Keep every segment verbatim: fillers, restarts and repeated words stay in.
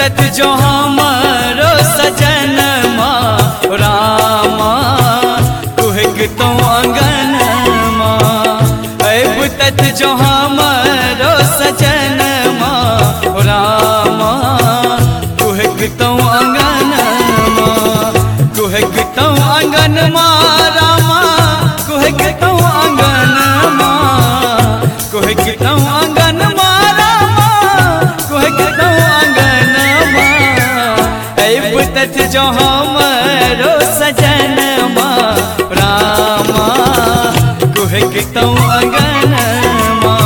तत जो हमारो सजन माँ रामा कुहक तो आंगन माँ। अब तत जो हमारो सजन माँ रामा कुहक तो आंगन माँ। कुहक तो आंगन माँ रामा कुहक तो आंगन माँ। कुहक तो आंगन माँ रामा कुहक तो आंगन माँ। अब तत जो हमारो सजन माँ रामा कुहक तो आंगन माँ।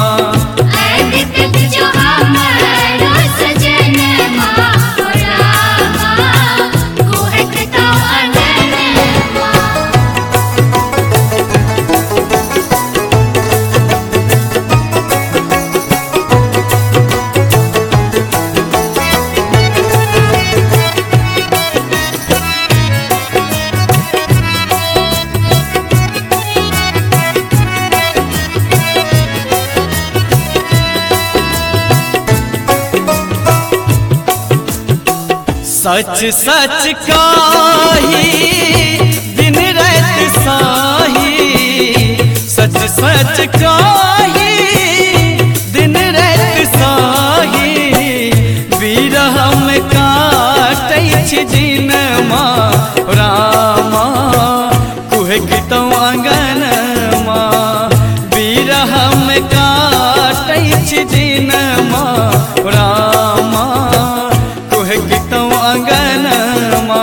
सच सच काही दिन रात साही। सच सच काही दिन रात साही। बिरह में काटै छी दिन माँ रामा कुहक तो आंगन माँ। बिरह में काटै छी दिन माँ रामा कुहक तो आंगन माँ।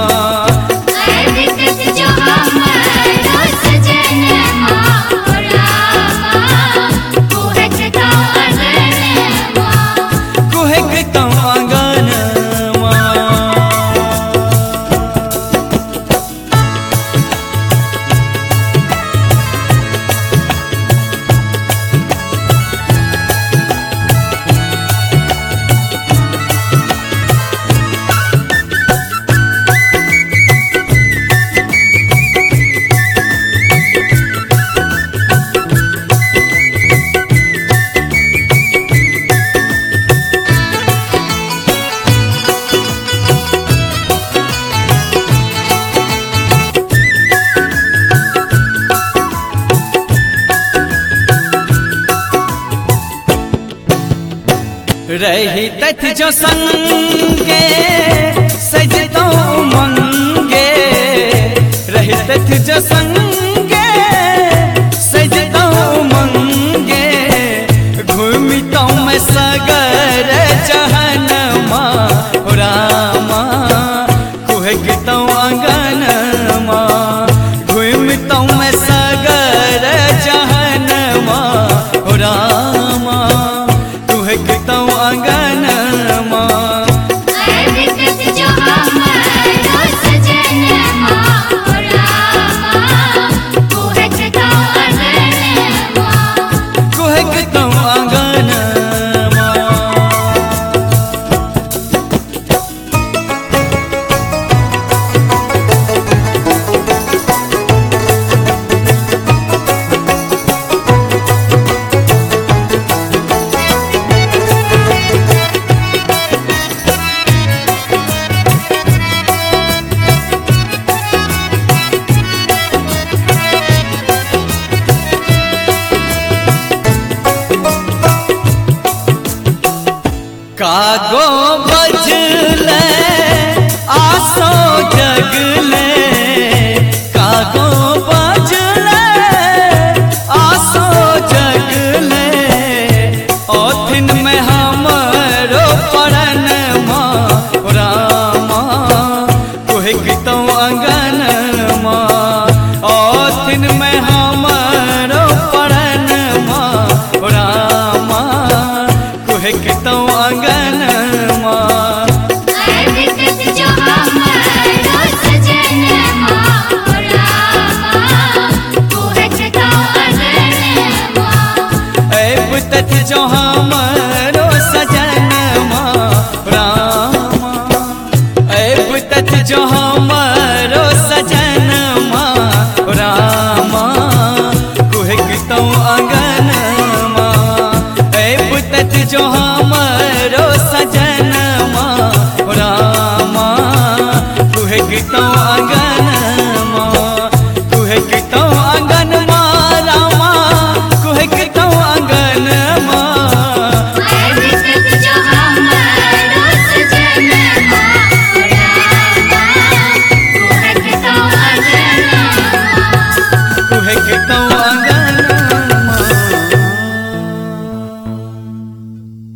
कुहक तो आंगन माँ। रही तथ जो संगे सजतो मंगे। रही तथ जो संगे सजतो मंगे। घूमी तो मैं सगर जहन माँ रामा कुहक तो आंगन माँ। घूमी तो मैं सगर जहन माँ रामा कुहक तो आंगन माँ। कुहक तो आंगन माँ। कागो बजले आसो जगले। कागो बजले आसो जगले। ओथिन में हमरो पड़न माँ रामा कुहक तो आंगन माँ। ओथिन में हमरो पड़न माँ रामा कुहक तो आंगन माँ। अब तत जो हम